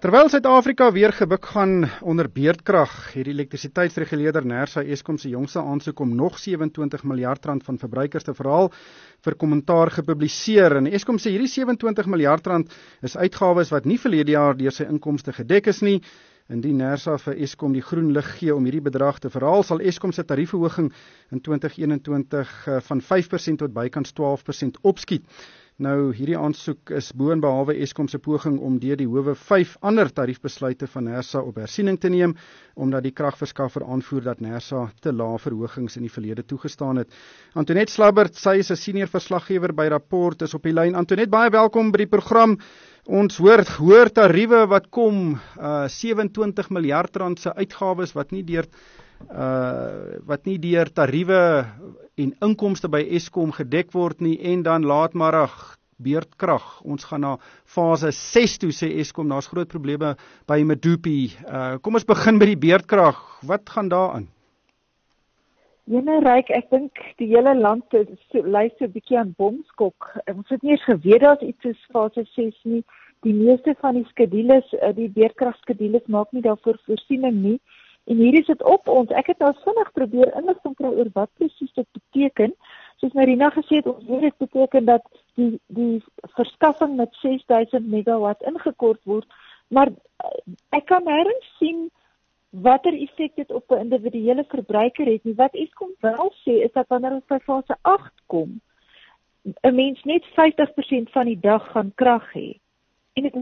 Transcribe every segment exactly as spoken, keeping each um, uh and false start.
Terwyl Suid-Afrika weer gebuk gaan onder beerdkrag, het die elektrisiteitsreguleerder NERSA Eskom se jongste aansoek om nog sewe-en-twintig miljard rand van verbruikers te verhaal vir kommentaar gepubliseer. En Eskom sê hierdie sewe-en-twintig miljard rand is uitgawes wat nie verlede jaar deur sy inkomste gedek is nie. Indien NERSA vir Eskom die groen lig gee om hierdie bedrag te verhaal, sal Eskom se tariefverhoging in twintig eenentwintig van vyf persent tot bykans twaalf persent opskiet. Nou, hierdie aansoek is bo en behalwe Eskom se poging om deur die howe vyf ander tariefbesluite van NERSA op hersiening te neem, omdat die kragverskaffer aanvoer dat NERSA te lae verhogings in die verlede toegestaan het. Antoinette Slabbert, sy is 'n senior verslaggewer by Rapport, is op die lyn. Antoinette, baie welkom by die program. Ons hoor hoër tariewe wat kom, uh, sewe-en-twintig miljard rand se uitgawes wat nie deur uh, wat nie deur tariewe en inkomste by Eskom gedek word nie, en dan laatmiddag beerdkrag. Ons gaan na fase ses toe, sê Eskom, daar's groot probleme by Medupi. Uh, kom ons begin by die beerdkrag. Wat gaan daar aan? Jene Ryk, ek dink die hele land so, lyk so 'n bietjie aan bomskok. Ons het nie eens geweet dat iets soos fase ses nie. Die meeste van die skedules, die beerdkragskedules maak nie daarvoor voorsiening nie. En hier is dit op ons. Ek het nou vinnig probeer inligting kry oor wat presies dit beteken. Soos Marina gesê het, ons weet dit beteken dat die die verskaffing met ses duisend megawatt ingekort word, maar ek kan nêrens sien watter effek dit op 'n individuele verbruiker het nie. Wat Eskom wel sê is dat wanneer ons by fase agt kom, 'n mens net vyftig persent van die dag gaan krag hê. En dit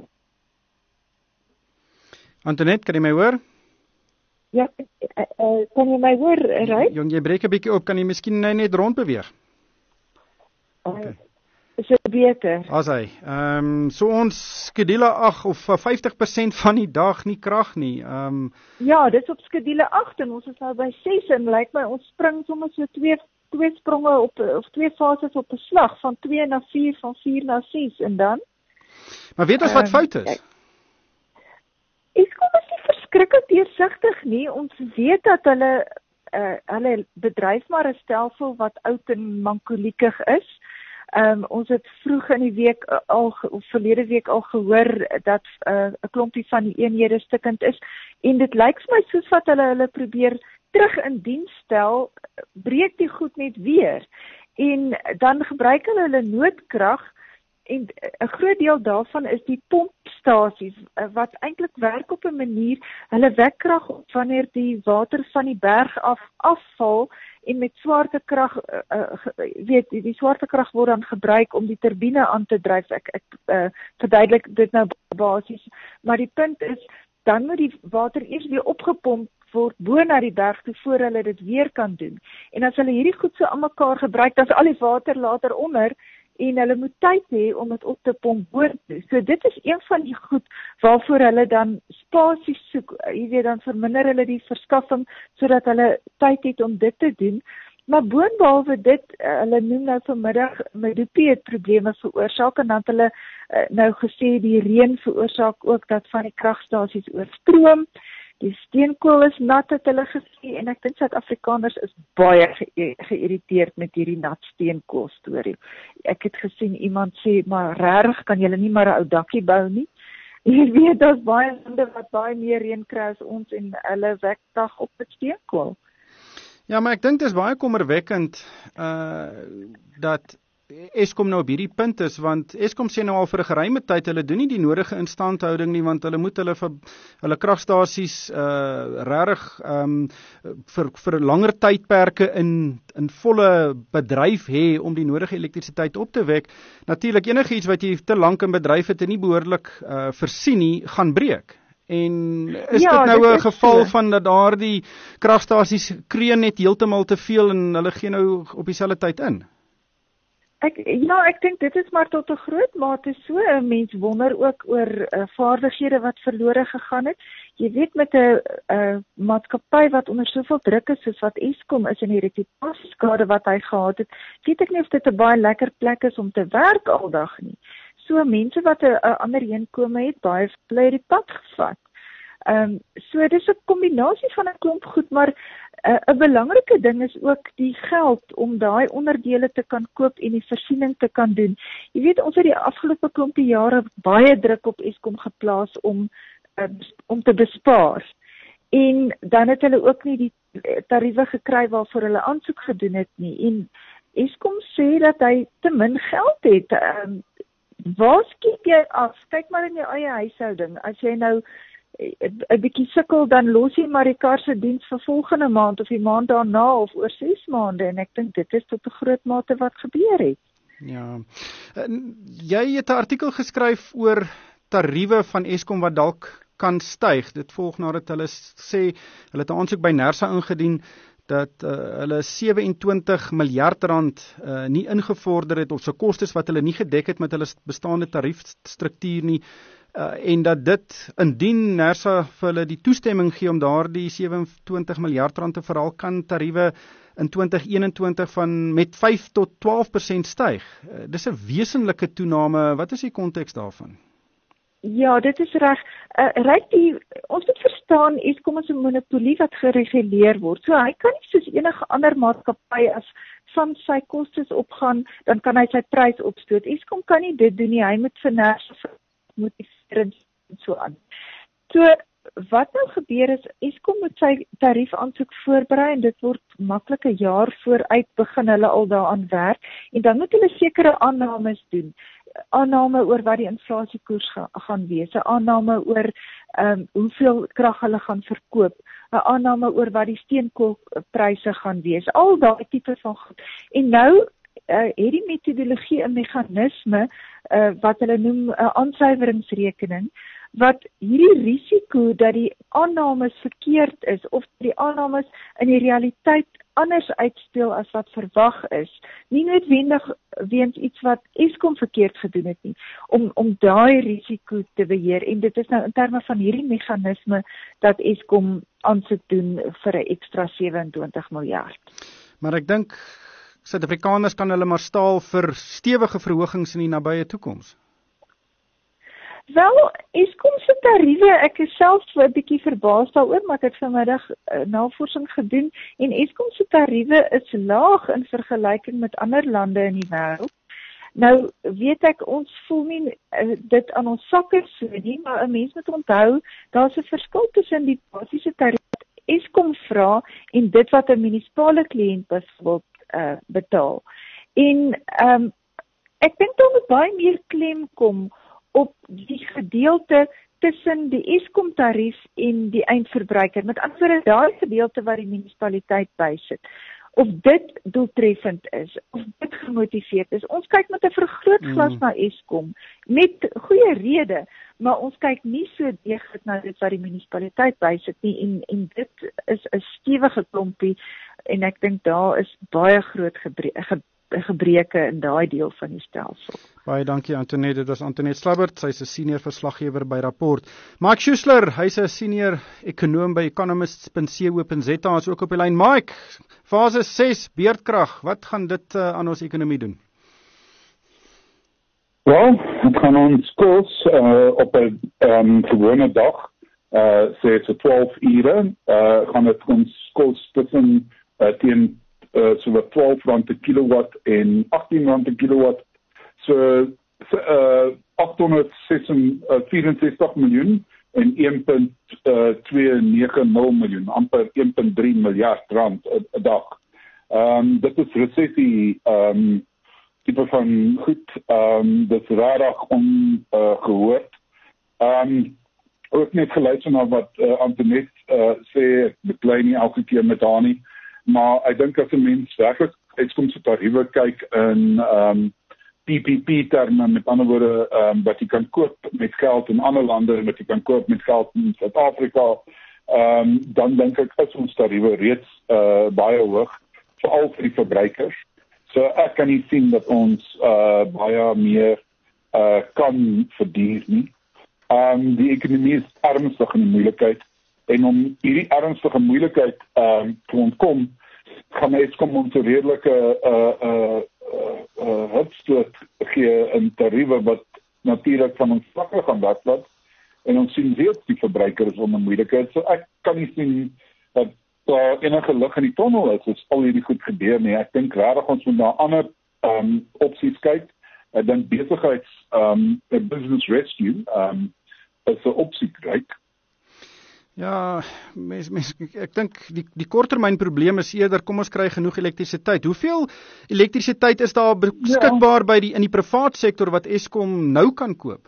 Antoinette, kan jy my hoor? Ja, uh, uh, kan jy my hoor, Ryk? Jong, jy breek 'n bietjie op, kan jy miskien net rond beweeg? Okay. Uh, is dit beter? As hy. Ehm um, so ons skedule ag of vyftig persent van die dag nie krag nie. Ehm um, Ja, dis op skedule agt en ons is nou by ses en lyk my ons spring sommer so twee twee spronge op of twee fases op 'n slag van twee na vier, van vier na ses en dan. Maar weet ons wat um, fout is? Eskom is nie verskriklik deursigtig nie. Ons weet dat hulle uh, hulle bedryf maar 'n stelsel wat oud en mankoliekig is. Um, ons het vroeg in die week al, of verlede week al gehoor dat 'n uh, klompie van die eenhede stukkend is. En dit lyk vir my soos wat hulle hulle probeer terug in diens stel, breek die goed net weer. En dan gebruik hulle hulle noodkrag. En 'n groot deel daarvan is die pompstasies wat eintlik werk op 'n manier, hulle wek krag op wanneer die water van die berg af afval en met swaartekrag uh, uh, weet die, die swaartekrag word dan gebruik om die turbine aan te dryf. Ek ek uh, verduidelik dit nou basies, maar die punt is dan moet die water eers weer opgepomp word bo na die berg toe voor hulle dit weer kan doen. En as hulle hierdie goed so aan mekaar gebruik, dan is al die water later onder en hulle moet tyd hê om dit op te pomp boontoe. So dit is een van die goed waarvoor hulle dan spasie soek. Jy weet, dan verminder hulle die verskaffing sodat hulle tyd het om dit te doen. Maar boonbehalwe dit, hulle noem nou vanmiddag Medupi het probleme veroorsaak en dan het hulle uh, nou gesê die reën veroorsaak ook dat van die kragstasies oorstroom. Die steenkool is nat, het hulle gesê, en ek dink Suid-Afrikaners is baie ge geïrriteerd met hierdie nat steenkool storie. Ek het gesien iemand sê, maar regtig kan julle nie maar 'n ou dakkie bou nie. Jy weet, daar's baie lande wat baie meer reën kry as ons en hulle wek dag op met steenkool. Ja, maar ek dink dit is baie kommerwekkend uh dat Eskom nou op hierdie punt is, want Eskom sê nou al vir 'n geruime tyd, hulle doen nie die nodige instandhouding nie, want hulle moet hulle vir hulle kragstasies uh, regtig um, vir, vir langer tydperke in, in volle bedryf hê om die nodige elektrisiteit op te wek. Natuurlik, enige iets wat jy te lank in bedryf het en nie behoorlik uh, voorsien nie, gaan breek. En is ja, dit nou 'n geval so. van dat daardie kragstasies kreun net heeltemal te veel en hulle gee nou op dieselfde tyd in? Ek, ja, ek dink dit is maar tot 'n groot mate so. 'n Mens wonder ook oor uh, vaardighede wat verlore gegaan het. Jy weet, met 'n uh, maatskappy wat onder soveel druk is soos wat Eskom is en die reputasieskade wat hy gehad het, weet ek nie of dit 'n baie lekker plek is om te werk aldag nie. So mense wat 'n ander heenkome het, baie bly die pad gevat. Ehm um, so dis 'n kombinasie van 'n klomp goed, maar 'n uh, belangrike ding is ook die geld om daai onderdele te kan koop en die voorsiening te kan doen. Jy weet, ons het die afgelope klompie jare baie druk op Eskom geplaas om uh, om te bespaar. En dan het hulle ook nie die tariewe gekry waarvoor hulle aansoek gedoen het nie. En Eskom sê dat hy te min geld het. Um, waar skiet jy af? Kyk maar in jou eie huishouding. As jy nou 'n bietjie sukkel, dan los jy maar die kar se diens vir volgende maand of die maand daarna of oor ses maande. En ek dink dit is tot 'n groot mate wat gebeur het. Ja. Jy het 'n artikel geskryf oor tariewe van Eskom wat dalk kan styg. Dit volg nadat hulle sê hulle het 'n aansoek by NERSA ingedien dat uh, hulle sewe en twintig miljard rand uh, nie ingevorder het of se kostes wat hulle nie gedek het met hulle bestaande tariefstruktuur nie. Uh, en dat dit, indien NERSA vir hulle die toestemming gee om daardie sewe en twintig miljard rand te verhaal, kan tariewe in twintig eenentwintig van met vyf tot twaalf persent styg. Uh, dis 'n wesenlike toename. Wat is die konteks daarvan? Ja, dit is reg. Uh, reg die ons moet verstaan Eskom is 'n monopolie wat gereguleer word. So hy kan nie soos enige ander maatskappy as van sy kostes opgaan, dan kan hy sy prys opstoot. Eskom kan nie dit doen nie. Hy moet vir NERSA motiveer en so aan. So wat nou gebeur is Eskom moet sy tariefaansoek voorberei en dit word maklik 'n jaar vooruit begin hulle al daaraan werk en dan moet hulle sekere aannames doen. Aanname oor wat die inflasiekoers ga, gaan wees, 'n aanname oor um, hoeveel krag hulle gaan verkoop, 'n aanname oor wat die steenkoolpryse gaan wees, al daai tipe van goed. En nou uh, het die metodologie 'n meganisme uh, wat hulle noem 'n uh, aansuiweringsrekening, wat hierdie risiko dat die aannames verkeerd is of die aannames in die realiteit anders uitspeel as wat verwag is, nie noodwendig weens iets wat Eskom verkeerd gedoen het nie, om, om daai risiko te beheer. En dit is nou in terme van hierdie meganisme dat Eskom aansoek doen vir 'n ekstra sewe en twintig miljard. Maar ek dink Suid-Afrikaners kan hulle maar staal vir stewige verhogings in die nabye toekoms. Wel, Eskom se tariewe, ek is self 'n bietjie verbaas daaroor, maar ek het vanmiddag uh, navorsing gedoen en Eskom se tariewe is laag in vergelyking met ander lande in die wêreld. Nou weet ek ons voel nie uh, dit aan ons sakke so nie, maar 'n mens moet onthou daar's 'n verskil tussen die basiese tarief wat Eskom vra en dit wat 'n munisipale kliënt byvoorbeeld uh, betaal. En um, ek dink daar moet baie meer klem kom op die gedeelte tussen die Eskom tarief en die eindverbruiker. Met ander woorde, daai gedeelte wat die munisipaliteit bysit. Of dit doeltreffend is, of dit gemotiveerd is. Ons kyk met 'n vergrootglas mm. na Eskom, met goeie rede, maar ons kyk nie so deeglik na dit wat die munisipaliteit bysit nie, en, en dit is 'n stewige klompie, en ek dink daar is baie groot gebreke, ge, gebreke in daai deel van die stelsel. Baie dankie Antoinette, dit was Antoinette Slabbert, sy's 'n senior verslaggewer by Rapport. Mike Schuessler, hy's 'n senior ekonoom by economists punt co punt za, is ook op die lyn. Mike, fase ses, beerdkrag, wat gaan dit uh, aan ons ekonomie doen? Wel, het gaan ons kos uh, op 'n um, gewone dag, uh, sê so twaalf ure, uh, gaan dit ons kos tussen uh, teen uh, so wat twaalf rand per kilowatt en agttien rand per kilowatt. So, so uh, agthonderdvierensestig miljoen en een komma twee nege nul miljoen, amper een komma drie miljard rand 'n dag. Um, dit is resessie um, tipe van goed, um, dit is rarig ongehoord. Uh, um, ook net geluister na wat uh, Antoinette uh, sê, ek beklei nie elke keer met haar nie, maar ek dink as 'n mens werklik Eskom se tariewe kyk in um, P P P terme, met ander woorde, um, wat jy kan koop met geld in ander lande, wat jy kan koop met geld in Suid-Afrika, um, dan dink ek is ons tariewe reeds uh, baie hoog, veral vir die verbruikers. So ek kan nie sien dat ons uh, baie meer uh, kan verduur nie. Um, die ekonomie is ernstig in die moeilikheid, en om hierdie ernstige moeilikheid um, te ontkom, gaan Eskom ons 'n redelike uh, uh, uh, uh, hulpstoot gee in tariewe wat natuurlik van ons vlakke gaan wegvat, en ons sien weer die verbruikers onder moeilikheid. So ek kan nie sien dat daar enige lig in die tonnel is as al hierdie goed gebeur nie. Ek dink regtig ons moet na ander um, opsies kyk. Ek dink besigheids um, business rescue um, is 'n opsie, right? Ja, mens, mens, ek dink die, die korttermyn probleem is eerder, kom ons kry genoeg elektrisiteit. Hoeveel elektrisiteit is daar beskikbaar ja. by die, in die privaat sektor wat Eskom nou kan koop?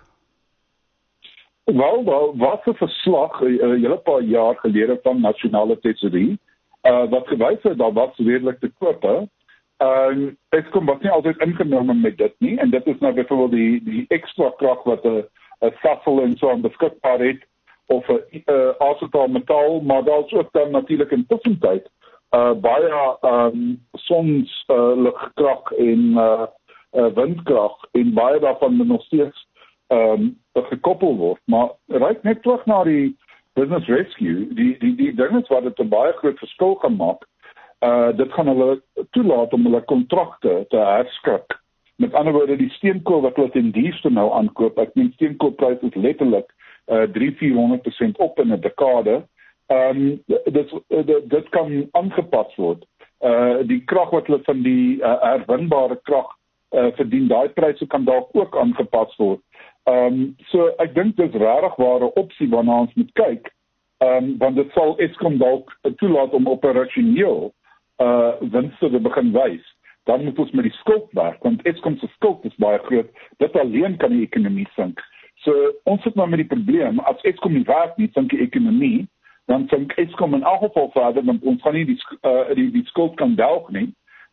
Wel, wel wat 'n verslag 'n uh, hele paar jaar gelede van Nasionale Tesourie, uh, wat gewys het dat was redelik te koop, hè. Uh, Eskom was nie altyd ingenome met dit nie, en dit is nou byvoorbeeld die, die extra krag wat 'n uh, Sasol en so aan beskikbaar het, of 'n uh, acetal metaal, maar daar's ook dan natuurlik in tussentyd uh, baie um, sons uh, ligkrag en uh, uh, windkrag, en baie daarvan nog steeds um, gekoppel word. Maar ryk net terug na die business rescue, die die die ding is wat dit 'n baie groot verskil gaan maak. Uh, dit gaan hulle toelaat om hulle kontrakte te herskik. Met ander woorde, die steenkool wat hulle ten duurste nou aankoop, ek meen steenkoolprys is letterlik uh, drie tot vierhonderd persent op in 'n dekade. Um, dit, dit, dit kan aangepas word. Uh, die krag wat hulle van die uh, herwinbare krag uh, verdien, daai pryse kan dalk ook aangepas word. Um, so ek dink dis regtig ware opsie waarna ons moet kyk, um, want dit sal Eskom dalk toelaat om operasioneel uh, winste te begin wys. Dan moet ons met die skuld werk, want Eskom se skuld is baie groot. Dit alleen kan die ekonomie sink. So ons sit nou met die probleem, as Eskom nie werk nie, sink die ekonomie, dan sink Eskom in elk geval verder, want ons gaan nie die, uh, die, die skuld kan delg nie,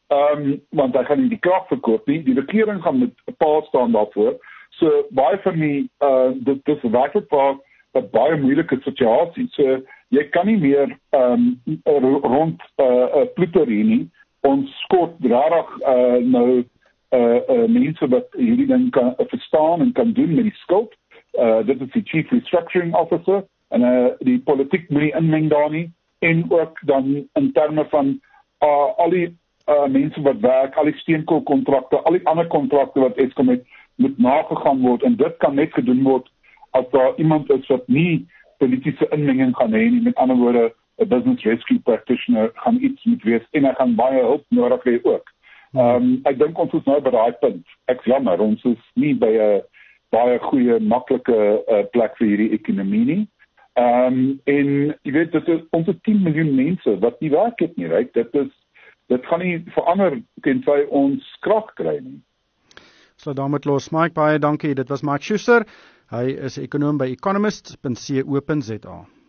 um, want hy gaan nie die krag verkoop nie. Die regering gaan met 'n paal staan daarvoor. So baie van die, uh, dit, dit is werkelijk waar 'n baie moeilike situasie. So jy kan nie meer um, rond uh, uh, ploeter hier nie. Ons skort rarig uh, nou uh, uh, mense wat hierdie ding kan uh, verstaan en kan doen met die skuld. Uh, dit is die Chief Restructuring Officer, en uh, die politiek moet nie inmeng daar nie, en ook dan in terme van uh, al die uh, mense wat werk, al die steenkoolkontrakte, al die ander kontrakte wat Eskom het, moet nagegaan word, en dit kan net gedoen word as daar iemand is wat nie politieke inmenging gaan hê nie. Met ander woorde, 'n business rescue practitioner gaan iets moet wees, en hy gaan baie hulp nodig hê ook. Um, ek dink ons is nou by daai punt. Ek jammer, ons is nie by 'n baie goeie, maklike uh, plek vir hierdie ekonomie nie. Um, en jy weet, dit is ons tien miljoen mense wat nie werk het nie, right? Dit is dit gaan nie verander tensy ons krag kry nie. So daarmee los. Mike, baie dankie. Dit was Mike Schuster. Hy is ekonom by economist punt co punt za.